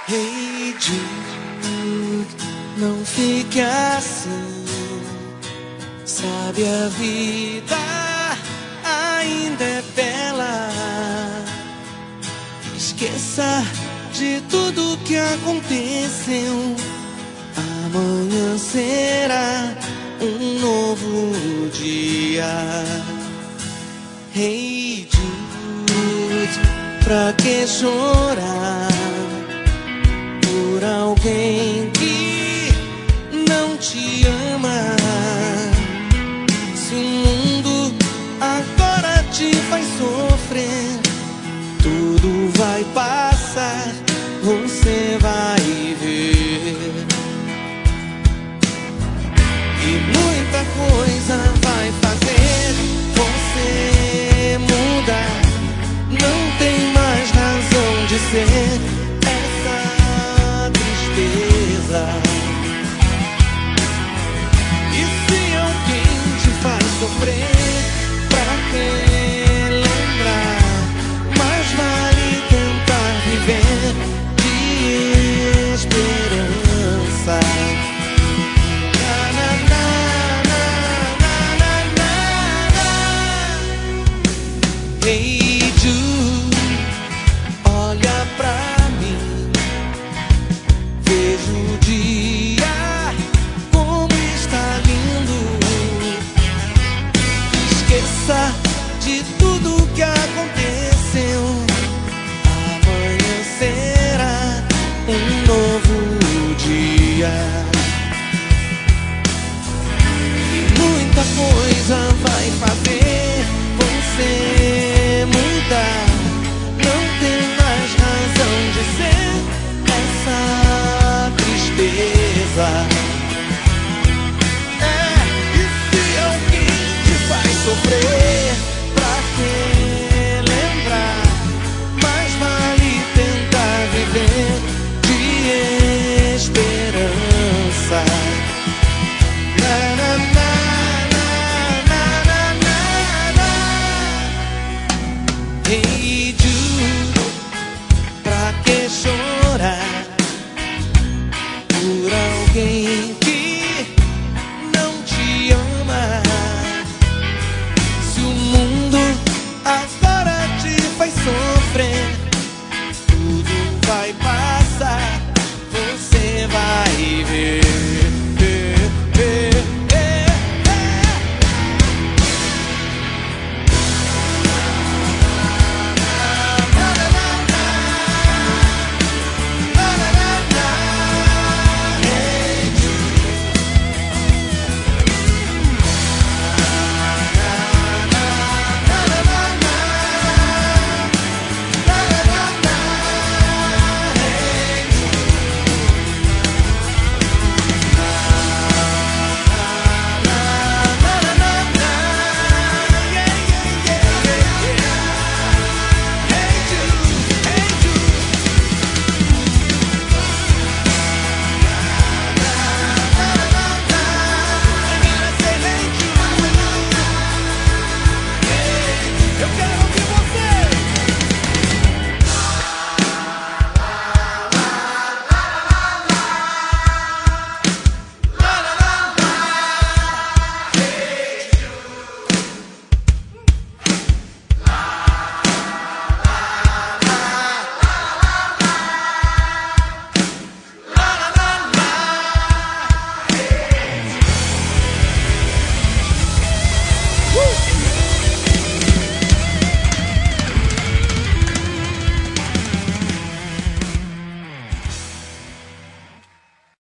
Hey Jude, não fique assim. Sabe, a vida ainda é bela. Esqueça de tudo que aconteceu. Amanhã será um novo dia. Hey Jude, pra que chorar por alguém que não te ama? Se o mundo agora te faz sofrer, tudo vai passar, você vai ver. E muita coisa vai fazer você mudar. Não tem mais razão de ser essa tristeza. E se alguém te faz sofrer, pra que lembrar? Mais vale tentar viver de esperança. Hey Jude, olha pra mim, vejo o dia como está lindo. Esqueça de tudo que aconteceu. Amanhã será um novo dia. E muita coisa vai fazer você mudar. Não tem mais razão de ser essa tristeza. E se alguém te faz sofrer, pra que lembrar? Mais vale tentar viver de esperança. Na, na, na. Hey Jude, pra que chorar?